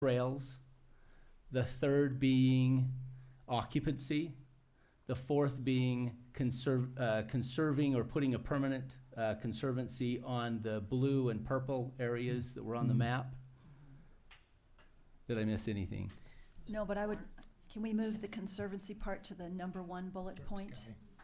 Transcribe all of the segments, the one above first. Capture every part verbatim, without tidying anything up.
trails, the third being occupancy, the fourth being conserve, uh, conserving or putting a permanent uh, conservancy on the blue and purple areas that were on the map. Did I miss anything? No, but I would, can we move the conservancy part to the number one bullet point?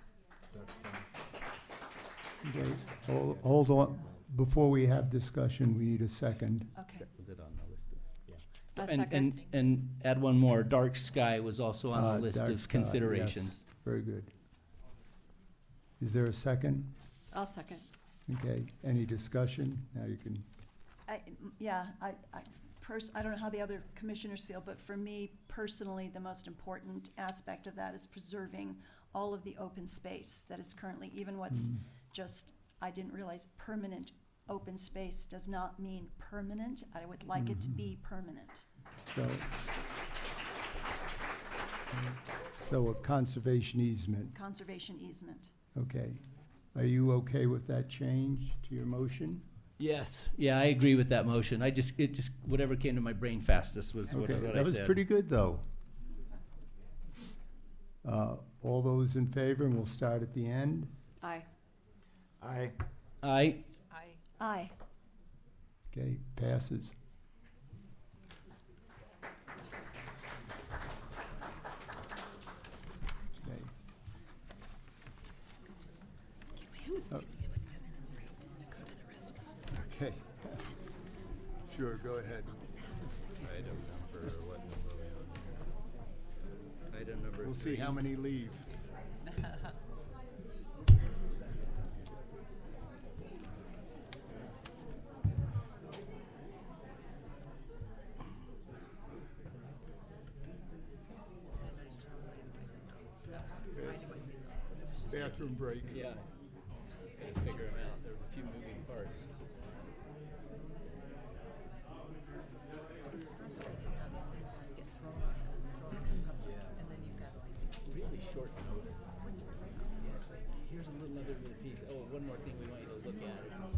Okay, hold, hold on. Before we have discussion, we need a second. Okay. Was it on the list of? Yeah. A And, second. and, and add one more, dark sky was also on Uh, the list dark of sky, considerations. yes. Very good. Is there a second? I'll second. Okay, any discussion? Now you can, I, m- yeah, I, I, pers- I don't know how the other commissioners feel, but for me personally, the most important aspect of that is preserving all of the open space that is currently, even what's Mm. just, I didn't realize permanent open space does not mean permanent. I would like it to Mhm. be permanent. so. So a conservation easement, Conservation easement. okay. Are you okay with that change to your motion? Yes, yeah, I agree with that motion. I just, it just, whatever came to my brain fastest was what, Okay, what I that was said. pretty good, though. Uh, all those in favor, and we'll start at the end. Aye. Aye. Aye. Aye. Aye. Okay, passes. Okay. Oh. Okay. Sure, go ahead. Item number, what number are we on? Item number We'll see how many leave. Bathroom break. Yeah. Gotta figure them out. There were a few moving parts. Really short notice. Yeah, it's like, here's a little other little piece. Oh, one more thing we want you to look at.